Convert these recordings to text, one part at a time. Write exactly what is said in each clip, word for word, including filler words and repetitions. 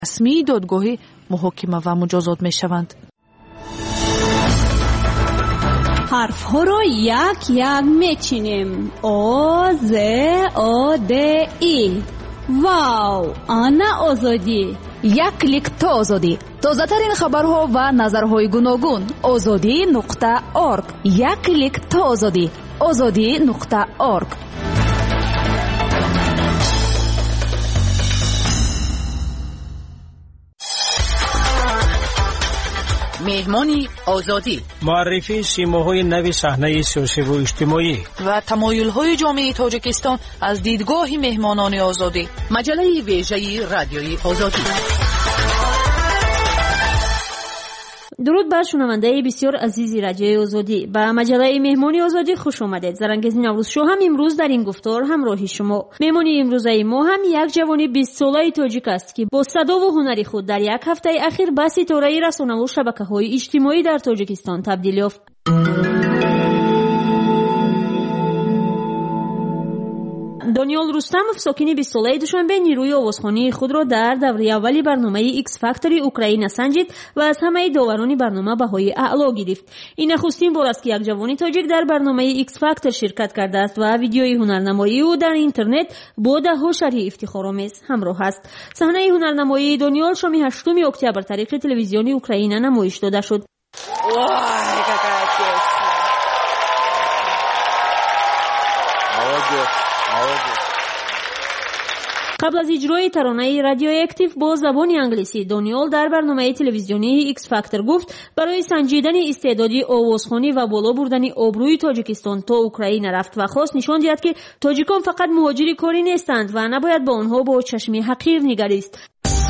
رسمی دادگاه محاکمه و مجازات می شوند. حرف ها رو یک یک میچینیم. آ ز آ د ای. واو، آنا آزادی. یک کلیک تا آزادی. تازه ترین خبرها و نظرهای گوناگون. آزادی نقطه اورگ. یک کلیک تا آزادی. آزادی نقطه اورگ. مهمانی آزادی، معرفی سیماهای نوی صحنه سیاسی و اجتماعی و تمایل‌های جامعه تاجیکستان از دیدگاه مهمانان آزادی. مجله ویژه رادیوی آزادی. درود بر شنونده بسیار عزیزی رادیوی آزادی. با مجله مهمانی آزادی خوش آمدید. زرنگز نوروز شو هم امروز در این گفتار همراهی شما. مهمانی امروزی ما هم یک جوان بیست ساله تاجیک است که با صدا و هنری خود در یک هفته اخیر به ستاره رسانه و شبکه‌های اجتماعی در تاجیکستان تبدیل یافت. دانیال رستموف ساکن بیست ساله دوشنبه نیروی آوازخوانی خود را در دوره اولی برنامه ایکس فاکتور اوکراین سنجید و از همه داوران برنامه بهای اعلا گرفت. این نخستین بار است که یک جوان تاجیک در برنامه ایکس فاکتور شرکت کرده است و ویدیوی هنرنمایی او در اینترنت با ده‌ها شرح افتخارآمیز همراه است. صحنه هنرنمایی دانیال شام هشتم اکتبر طریق تلویزیون اوکراین نمایش داده شد. قبل از اجرای ترانه رادیواکتیو با زبان انگلیسی، دانیال در برنامه تلویزیونی ایکس فاکتور گفت برای سنجیدن استعدادی آوازخوانی و بالا بردن آبروی تاجیکستان تا اوکراین رفت و خواست نشان دهد که تاجیکان فقط مهاجر کاری نیستند و نباید به آنها با چشم حقیر نگریست.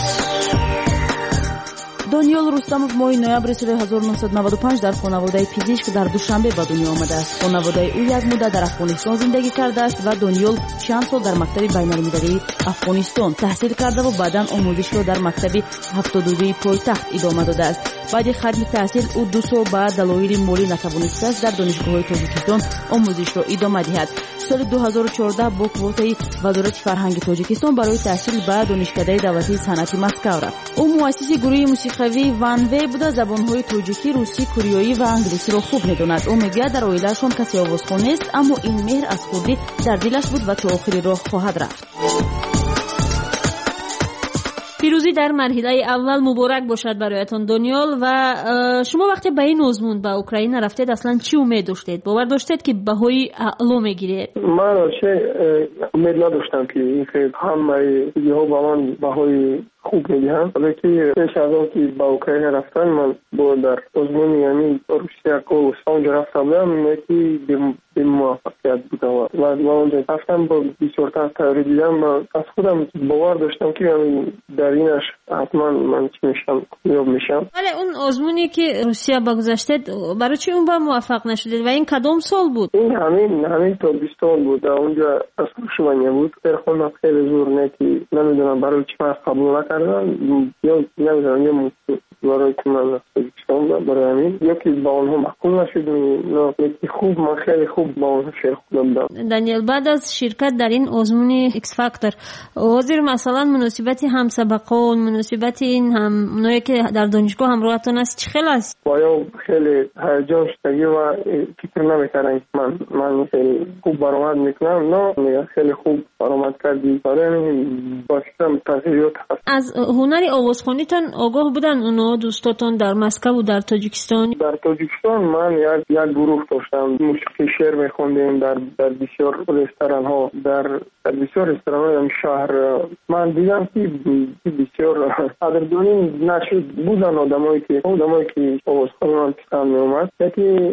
دانیال رستموف ماه نوامبر سال هزار و نهصد و نود و پنج در خانواده پزشک در دوشنبه به دنیا آمده است. خانواده او یک مدت در افغانستان زندگی کرده است و دانیال چند سال در مکتب بین‌المللی افغانستان تحصیل کرده و بعداً آموزش را در مکتب هفتاد و دو پایتخت ادامه داده است. بعد ختم تحصیل او دو سال بعد دلایل مالی نتوانسته است در دانشگاه تاجیکستان آموزش را ادامه دهد. سال دو هزار و چهارده با کوتای وزارت فرهنگ تاجیکستان برای تحصیل به دانشکده دولتی صنعتی مسکو رفت. او مؤسس گروه موسیقی وانوی بوده. زبان‌های تاجیکی، روسی، کوریایی و انگلیسی را خوب می‌داند. او می‌گوید در عائله‌شان کسی آوازخوان نیست، اما این مهر از خودی در دلش بود و تا آخر راه خواهد رفت. پیروزی در مرحله اول مبارک باشد برایتان دانیال. و شما وقتی به این آزمون به اوکراین رفتید اصلا چی امید داشتید؟ باور داشتید که بهای اعلا میگیرید؟ من چه امید نداشتم که این خیلی همه ها با من بهای خوب میگم، ولی که پیش از آن که به اوکراین رفتن من با در آزمون یعنی روسیه کو اونجا رفتم بودم که به موفقیت بودم و من اونجا رفتم با بسیار تحریک دیدم و از خودم باور داشتم که در اینش حتما من چی میشم یاب میشم. ولی اون آزمونی که روسیه بگذاشتید برای چی اون با موفق نشدید و این کدام سال بود؟ این همین همین تا بیست سال بود. اونجا از شوانیه بود. خودم خیلی زور نه که نمیدونم برای چی من قبول نکردم یا نمیدونم یا برای که من نستگیستان برای همین یا که با اونها محکوم نشدیم نه که خوب من خیلی خوب با اونها شیر خودم دارم. دانیال بعد از شرکت در این آزمون ایکس فاکتور حاضر مثلا مناسبت هم سبقان مناسبت این هم اونایی که در دانشگاه همراهتون است چه خیلی است؟ باید خیلی هیجان شدگی و فکر نمیکردم که من من خیلی خوب برآمد میکنم. نه خیلی خوب برآمد کردی برای باشم تغییرات. از هنر آوازخوانیتان آگاه بودن اونا دوستاتون در مسکو و در تاجیکستان؟ در تاجیکستان من یک یک گروه داشتم موسیقی شعر میخوندیم در در بسیار رستوران ها در در بسیار رستوران های شهر. من دیدم که بسیار قدردانی نشد بودن آدمایی که آدمایی که آوازخوان پسند می اومد که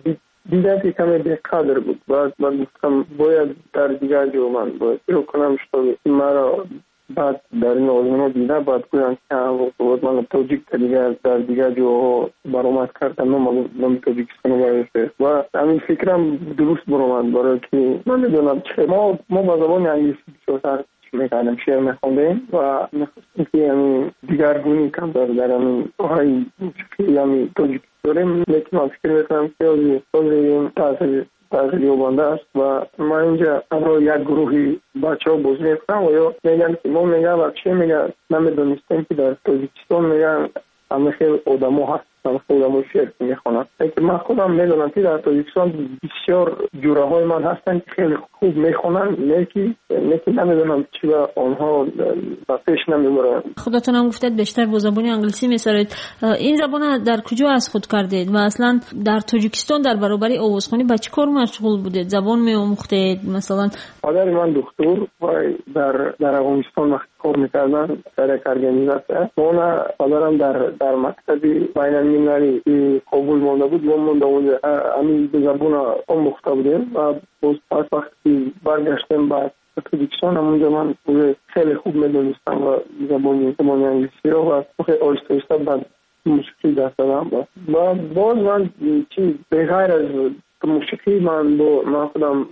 دیدم که کمی به قدر بود. بعد من گفتم باید در دیگر جو من باید رو کنم شده مرا بعد در این آزمون دیده بعد گویم که باید من تاجیک دیگر در دیگر جو برآمد کردم نه من تاجیکستان برایسته و همین فکرم درست برآمد برای که من میدونم چه ما ما با زبان انگلیسی بسیار میکردیم، شعر میخوندیم و میخواستیم که یعنی دیگرگونی کم داره در همین های موسیقی یعنی تاجیکی داریم. لیکن من فکر میکنم که از این تاثیر تغییری بانده است و ما اینجا امروز یک گروهی بچه ها بازی میکنم و یا میگن که ما میگن بچه میگن نمیدونستیم که در تاجیکستان میگن همه خیلی آدم ها هست خودم شعر میخونم. من خودم میدونم که در تاجیکستان بسیار جوره های من هستن که خیلی خوب میخونن، لیکی لیکی نمیدونم چی و آنها پیش نمیبرن. خودتون هم گفتید بیشتر با زبان انگلیسی میسرید. این زبان در کجا از خود کردید و اصلا در تاجیکستان در برابر آوازخوانی با چه کار مشغول بودید؟ زبان میآموختید مثلا؟ پدر من دکتر و در در افغانستان وقت کار میکردن در یک ارگانیزاسیون. من پدرم در در مکتبی بین المللی قبول مونده بود، ما مونده بود همین به زبان آموخته بودیم و باز پس وقتی برگشتیم بعد تاجیکستان همونجا من خیلی خوب میدونستم و زبان زبان انگلیسی رو و خیلی آهسته آهسته بعد موسیقی دست دادم و باز من چی بغیر از موسیقی من با من خودم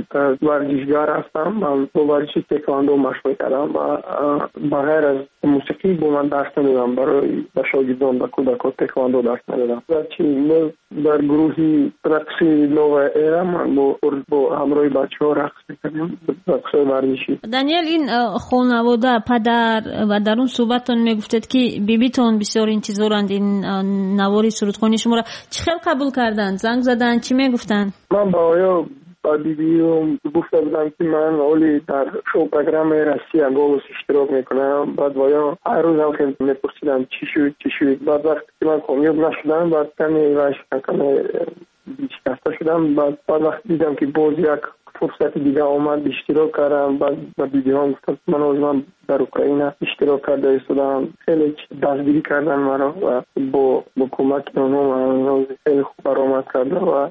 ورزشگر هستم. من با ورزش تکواندو مشغول کردم و بغیر از موسیقی با من درس ندادم، برای شاگردان و کودکان تکواندو درس ندادم و چی در گروهی رقص نو ایرا من با با همراه بچه‌ها رقص می‌کردیم، رقص ورزشی. دانیل، این خانواده پدر و در اون صحبتتون میگفتید که بیبیتون بسیار انتظارند این نواری سرودخوانی شما را چه قبول کردن؟ زنگ زدن؟ چی میگفتن؟ من با آیا با بیبیم گفته بودم که من اولی در شو پروگرام رسی انگولوس اشتراک میکنم. بعد بایا هر روز هم خیلی میپرسیدم چی شد چی شد. بعد وقتی که من کامیاب نشدم بعد کمی وش کمی شکسته شدم. بعد بعد وقتی دیدم که باز یک فرصت دیگه آمد اشتراک کردم. بعد با بیبیم گفتم من از من در اوکراین اشتراک کرده ایستادم. خیلی دستگیری کردن مرا و با با کمک اونها من خیلی خوب برآمد کرده و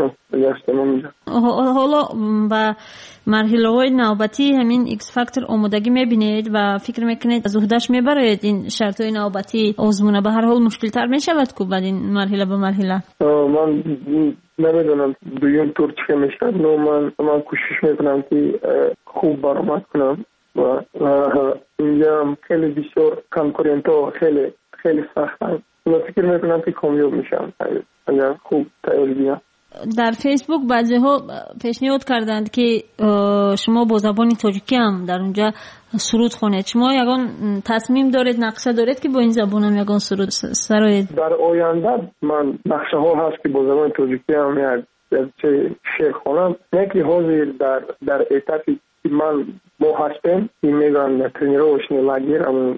حالا با مرحله های نوبتی همین ایکس فاکتور آمادگی میبینید و فکر میکنید از عهده‌اش میبرید این شرط های نوبتی آزمونه به هر حال مشکل تر میشود که بعد این مرحله به مرحله؟ من نمیدونم دویم طور چه میشه. من من کوشش میکنم که خوب برآمد کنم و اینجا خیلی بسیار کنکورنت ها خیلی خیلی سختن. من فکر میکنم که کامیاب میشم اگر خوب تیاری بیام. در فیسبوک بعضی ها پیشنهاد کردند که شما با زبان تاجیکی هم در اونجا سرود خونید. شما یگان تصمیم دارید، نقشه دارید که با این زبان هم یگان سرود سرایید؟ در آینده من نقشه ها هست که با زبان تاجیکی هم یک شعر خونم. یکی حاضر در در ایتاپی من ما هستیم که میگن ترینیروشنی لاگیر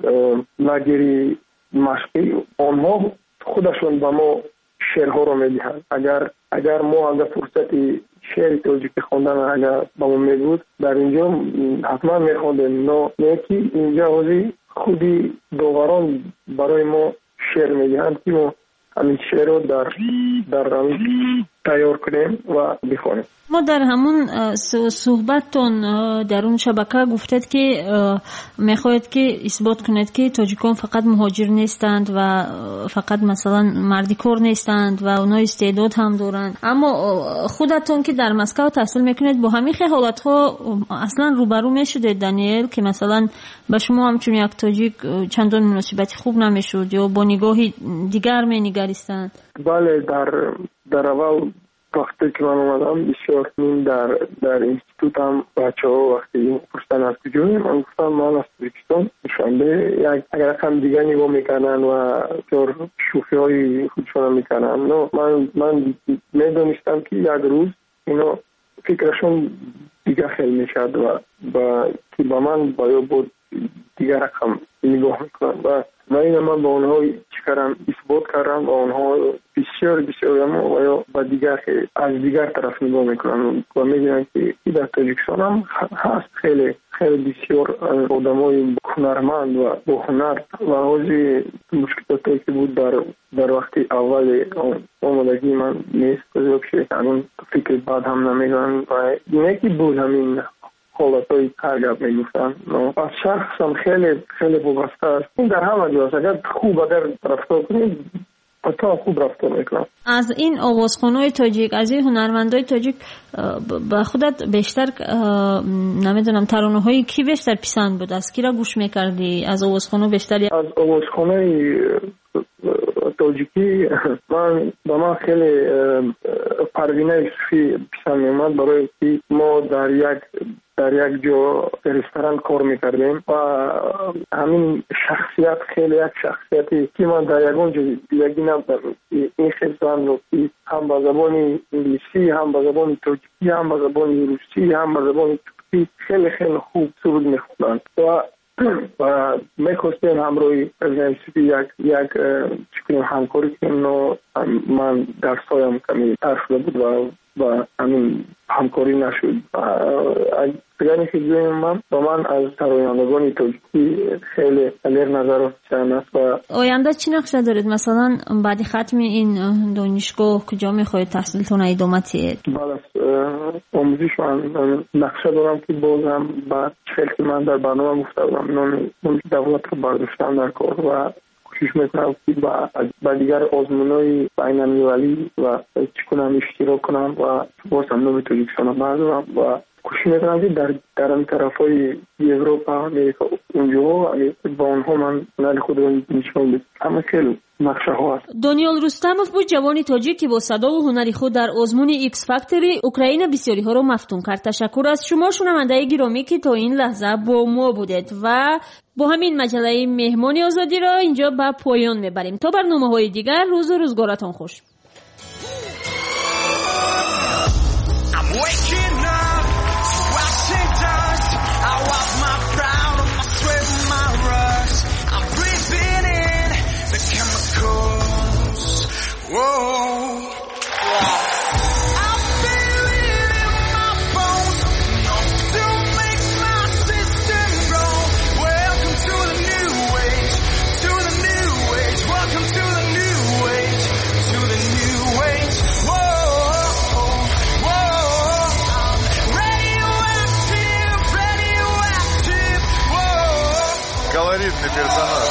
لاگیری مشقی، آنها خودشون با ما شعرها رو میدهند. اگر اگر ما اگر فرصتی شعر تاجیکی خواندن اگر با ما میبود در اینجا حتما میخوندیم. نه یکی اینجا حاضی خودی داوران برای ما شعر میدهند که ما همین شعر رو در در تیار کنیم و بخونیم. ما در همون صحبتتون در اون شبکه گفتید که میخواید که اثبات کنید که تاجیکان فقط مهاجر نیستند و فقط مثلا مردی کار نیستند و اونا استعداد هم دارند. اما خودتون که در مسکو تحصیل میکنید با همین حالت ها اصلا روبرو میشدید دانیل که مثلا به شما همچون یک تاجیک چندان مناسبتی خوب نمیشد یا با نگاهی دیگر مینگریستند؟ بله، در در اول وقتی که من اومدم بسیار من در در اینستیتوت هم بچه ها وقتی پرسیدن از کجایی من گفتم من از تاجیکستان. شنبه یک اگر رقم دیگه نگاه میکنن و طور شوخی های خودشون میکنن. نه من من میدونستم که یک روز اینا فکرشون دیگه خیلی میشد و با که با من باید بود دیگه رقم نگاه میکنن و و این من با اونها چیکارم اثبات کردم و اونها بسیار بسیار و با دیگر از دیگر طرف نگاه میکنن و میگن که در تاجیکستان هم هست خیلی خیلی بسیار آدمای هنرمند و با هنر و حاضی مشکلاتی که بود در در وقتی اول آمادگی من نیست بزرگ شد. همون فکر بعد هم نمیگن و یکی بود همین حالت های کارگاه میگفتن. از شخص هم خیلی خیلی وابسته است. این در همه جاست. اگر خوب اگر رفتار کنید تا خوب رفتار میکنم. از این آوازخوان‌های تاجیک، از این هنرمندای تاجیک به خودت بیشتر نمیدونم ترانه‌های کی بیشتر پسند بود؟ از کی را گوش میکردی؟ از آوازخوان‌ها بیشتر؟ از آوازخوان‌های تاجیکی من با من خیلی پروینه یوسفی پسند میومد، برای که ما در یک در یک جا رستوران کار میکردیم و همین شخصیت خیلی یک شخصیتی که من در یک اونجا یکی نبودم. این خیزان رو که هم با زبان انگلیسی، هم با زبان تاجیکی، هم با زبان روسی، هم با زبان ترکی خیلی خیلی خوب سرود میخوندن و و میخواستیم همروی یوسفی یک یک چکنیم همکاری کنیم و من در سایم کمی ترس بود و و همین همکاری نشد. اگر خیلی من با من از ترانه‌گان تاجیکی خیلی الیر نظرات چند است. و آینده چی نقشه دارید؟ مثلا بعد ختم این دانشگاه کجا میخواید تحصیلتون ادامه بدید؟ بعد آموزش من نقشه دارم که بازم بعد خیلی که من در برنامه گفته بودم نام دولت رو برداشتم در کار و کوشش میکنم که با دیگر آزمونهای بین المللی و چی کنم اشتراک کنم و باز هم نام تاجیکستان رو بردارم و کوشش میکنم که در در این طرفای اروپا، امریکا اونجا با اونها من هنر خود رو نشون بدم. همه خیلی نقشه ها هست. دانیال رستموف بود جوانی تاجیک که با صدا و هنری خود در آزمون ایکس فاکتوری اوکراین بسیاری ها رو مفتون کرد. تشکر از شما شنونده گرامی که تا این لحظه با ما بودید و با همین مجله مهمان آزادی را اینجا به پایان میبریم. تا برنامه های دیگر روز و روزگارتان خوش. Колоритный персонаж.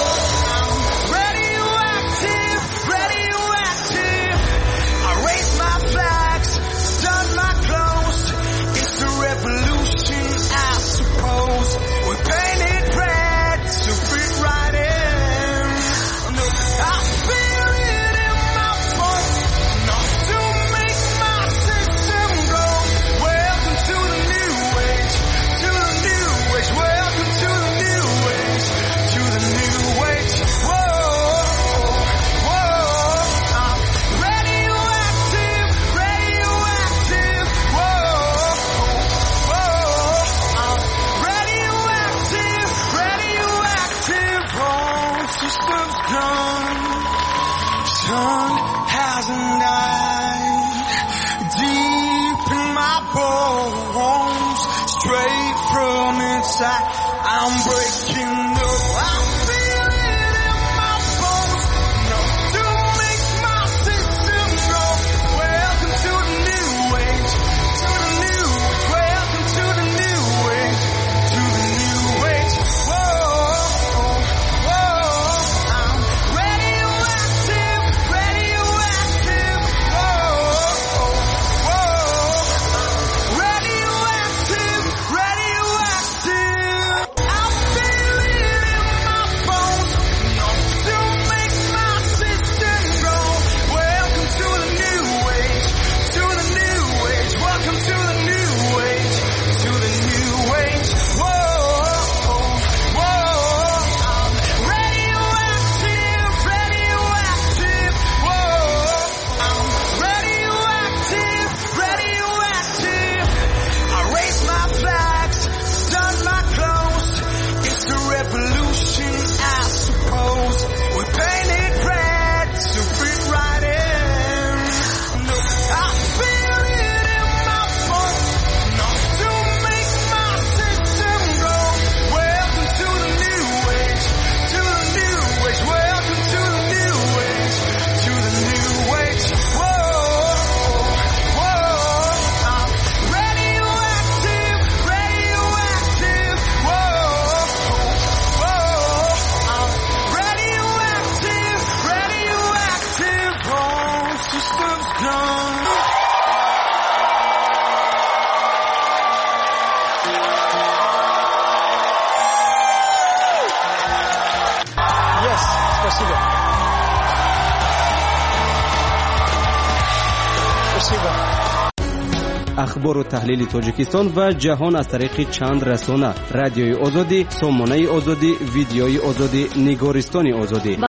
I'm breaking up. I feel it in my bones. No, to make my system go. Welcome to the new age. To the new age. Welcome to the new age. To the new age. Whoa, whoa. I'm radioactive, radioactive. Whoa, whoa. Radioactive, radioactive. I feel it in my Спасибо. Спасибо. اخبار و تحلیل تاجیکستان و جهان از طریق چند رسانه: رادیوی آزادی، سامانه آزادی، ویدیوی آزادی، نگارستان آزادی.